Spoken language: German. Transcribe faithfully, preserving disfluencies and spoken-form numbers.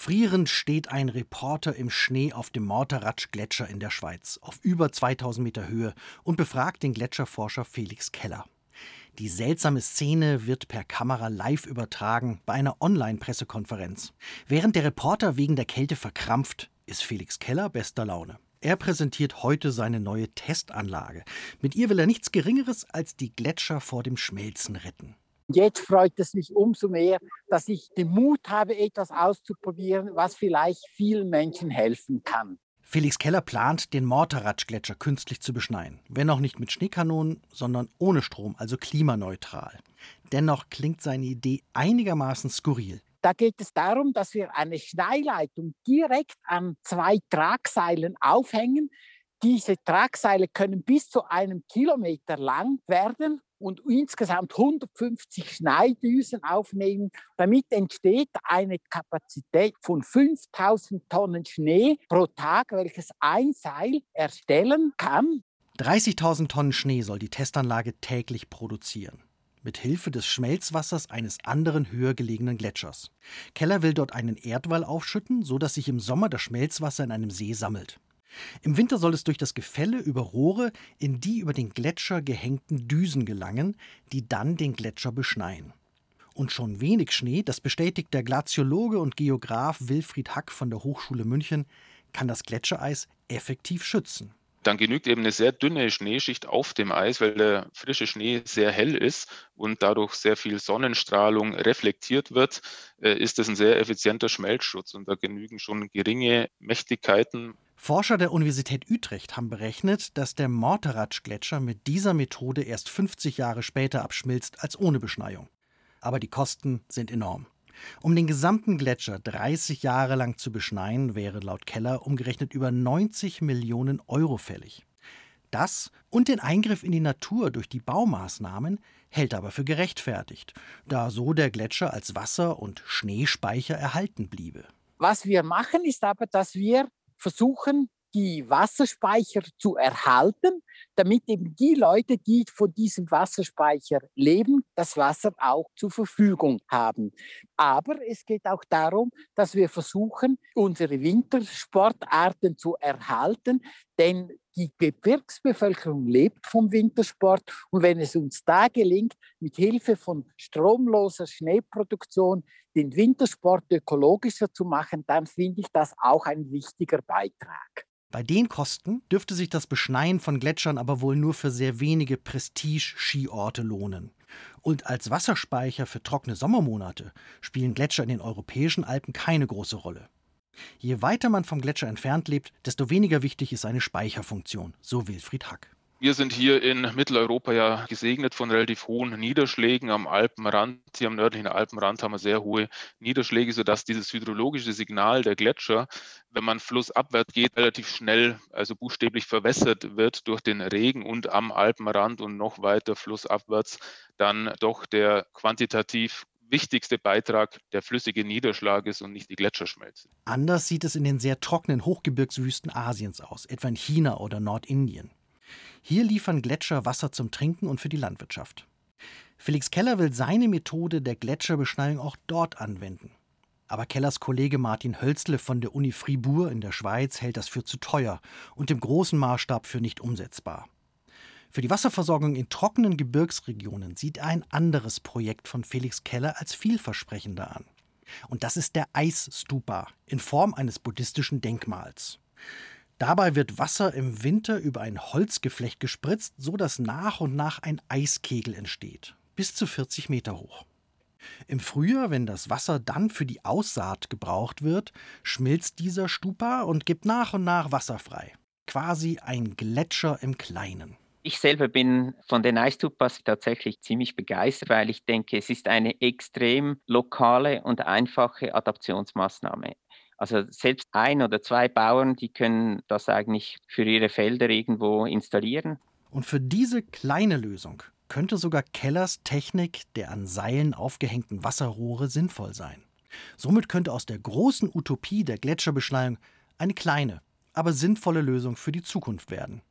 Frierend steht ein Reporter im Schnee auf dem Morteratsch-Gletscher in der Schweiz, auf über zweitausend Meter Höhe, und befragt den Gletscherforscher Felix Keller. Die seltsame Szene wird per Kamera live übertragen bei einer Online-Pressekonferenz. Während der Reporter wegen der Kälte verkrampft, ist Felix Keller bester Laune. Er präsentiert heute seine neue Testanlage. Mit ihr will er nichts Geringeres als die Gletscher vor dem Schmelzen retten. Jetzt freut es mich umso mehr, dass ich den Mut habe, etwas auszuprobieren, was vielleicht vielen Menschen helfen kann. Felix Keller plant, den Morteratsch-Gletscher künstlich zu beschneien. Wenn auch nicht mit Schneekanonen, sondern ohne Strom, also klimaneutral. Dennoch klingt seine Idee einigermaßen skurril. Da geht es darum, dass wir eine Schneeleitung direkt an zwei Tragseilen aufhängen. Diese Tragseile können bis zu einem Kilometer lang werden und insgesamt hundertfünfzig Schneidüsen aufnehmen. Damit entsteht eine Kapazität von fünftausend Tonnen Schnee pro Tag, welches ein Seil erstellen kann. dreißigtausend Tonnen Schnee soll die Testanlage täglich produzieren. Mit Hilfe des Schmelzwassers eines anderen höher gelegenen Gletschers. Keller will dort einen Erdwall aufschütten, sodass sich im Sommer das Schmelzwasser in einem See sammelt. Im Winter soll es durch das Gefälle über Rohre in die über den Gletscher gehängten Düsen gelangen, die dann den Gletscher beschneien. Und schon wenig Schnee, das bestätigt der Glaziologe und Geograf Wilfried Hack von der Hochschule München, kann das Gletschereis effektiv schützen. Dann genügt eben eine sehr dünne Schneeschicht auf dem Eis, weil der frische Schnee sehr hell ist und dadurch sehr viel Sonnenstrahlung reflektiert wird, ist das ein sehr effizienter Schmelzschutz und da genügen schon geringe Mächtigkeiten. Forscher der Universität Utrecht haben berechnet, dass der Morteratsch-Gletscher mit dieser Methode erst fünfzig Jahre später abschmilzt als ohne Beschneiung. Aber die Kosten sind enorm. Um den gesamten Gletscher dreißig Jahre lang zu beschneien, wäre laut Keller umgerechnet über neunzig Millionen Euro fällig. Das und den Eingriff in die Natur durch die Baumaßnahmen hält er aber für gerechtfertigt, da so der Gletscher als Wasser- und Schneespeicher erhalten bliebe. Was wir machen, ist aber, dass wir versuchen, die Wasserspeicher zu erhalten, damit eben die Leute, die von diesem Wasserspeicher leben, das Wasser auch zur Verfügung haben. Aber es geht auch darum, dass wir versuchen, unsere Wintersportarten zu erhalten, denn die Gebirgsbevölkerung lebt vom Wintersport und wenn es uns da gelingt, mit Hilfe von stromloser Schneeproduktion den Wintersport ökologischer zu machen, dann finde ich das auch ein wichtiger Beitrag. Bei den Kosten dürfte sich das Beschneien von Gletschern aber wohl nur für sehr wenige Prestige-Skiorte lohnen. Und als Wasserspeicher für trockene Sommermonate spielen Gletscher in den europäischen Alpen keine große Rolle. Je weiter man vom Gletscher entfernt lebt, desto weniger wichtig ist seine Speicherfunktion, so Wilfried Hack. Wir sind hier in Mitteleuropa ja gesegnet von relativ hohen Niederschlägen am Alpenrand. Hier am nördlichen Alpenrand haben wir sehr hohe Niederschläge, sodass dieses hydrologische Signal der Gletscher, wenn man flussabwärts geht, relativ schnell, also buchstäblich verwässert wird durch den Regen und am Alpenrand und noch weiter flussabwärts dann doch der quantitativ wichtigste Beitrag der flüssige Niederschlag ist und nicht die Gletscherschmelze. Anders sieht es in den sehr trockenen Hochgebirgswüsten Asiens aus, etwa in China oder Nordindien. Hier liefern Gletscher Wasser zum Trinken und für die Landwirtschaft. Felix Keller will seine Methode der Gletscherbeschneiung auch dort anwenden. Aber Kellers Kollege Martin Hölzle von der Uni Fribourg in der Schweiz hält das für zu teuer und im großen Maßstab für nicht umsetzbar. Für die Wasserversorgung in trockenen Gebirgsregionen sieht er ein anderes Projekt von Felix Keller als vielversprechender an. Und das ist der Eisstupa in Form eines buddhistischen Denkmals. Dabei wird Wasser im Winter über ein Holzgeflecht gespritzt, so dass nach und nach ein Eiskegel entsteht, bis zu vierzig Meter hoch. Im Frühjahr, wenn das Wasser dann für die Aussaat gebraucht wird, schmilzt dieser Stupa und gibt nach und nach Wasser frei. Quasi ein Gletscher im Kleinen. Ich selber bin von den Eisstupas tatsächlich ziemlich begeistert, weil ich denke, es ist eine extrem lokale und einfache Adaptionsmaßnahme. Also selbst ein oder zwei Bauern, die können das eigentlich für ihre Felder irgendwo installieren. Und für diese kleine Lösung könnte sogar Kellers Technik der an Seilen aufgehängten Wasserrohre sinnvoll sein. Somit könnte aus der großen Utopie der Gletscherbeschneiung eine kleine, aber sinnvolle Lösung für die Zukunft werden.